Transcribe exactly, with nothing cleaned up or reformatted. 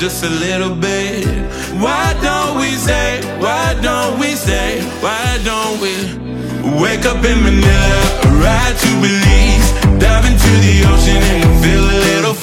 just a little bit. Why don't we say, why don't we say, why don't we wake up in Manila, ride to Belize, dive into the ocean and feel a little